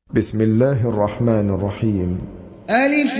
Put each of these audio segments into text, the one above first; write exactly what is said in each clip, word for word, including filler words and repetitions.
بسم الله الرحمن الرحيم. ألف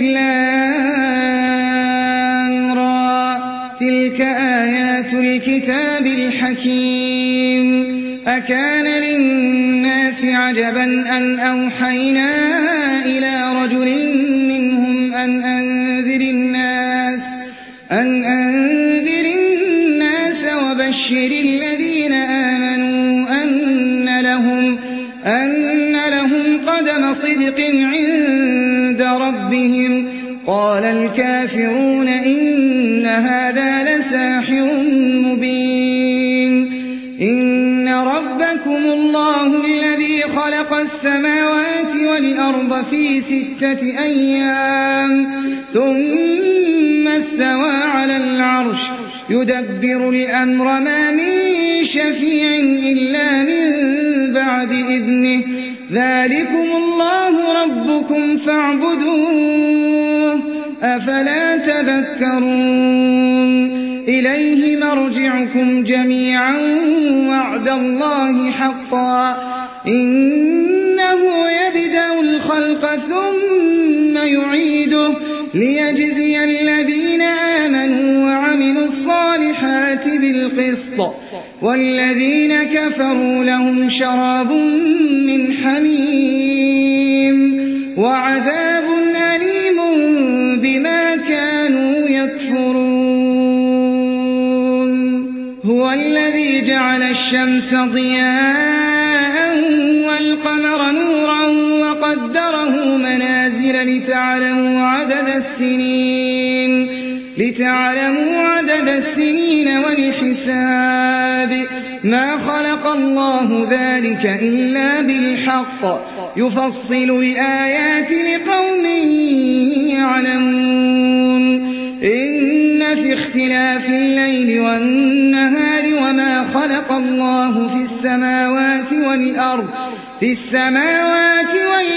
لام را، تلك آيات الكتاب الحكيم. أكان للناس عجبا أن أوحينا إلى رجل منهم أن أنذر الناس أن أنذر الناس وبشر الذين آمنوا أن لهم أن لهم قدم صدق عند ربهم. قال الكافرون إن هذا لساحر مبين. إن ربكم الله الذي خلق السماوات والأرض في ستة أيام ثم استوى على العرش يدبر الأمر ما من شفيع إلا من بعد إذنه. ذلكم الله ربكم فاعبدوه أفلا تذكرون. إليه مرجعكم جميعا وعد الله حقا إنه يبدأ الخلق ثم يعيده ليجزي الذين آمنوا وعملوا الصالحات بالقسط والذين كفروا لهم شراب من حميم وعذاب أليم بما كانوا يكفرون. هو الذي جعل الشمس ضياء والقمر نورا وقدره منازل لتعلموا عدد السنين لتعلموا عدد السنين والحساب. ما خلق الله ذلك إلا بالحق يفصل الآيات لقوم يعلمون. إن في اختلاف الليل والنهار وما خلق الله في السماوات والأرض في السماوات والأرض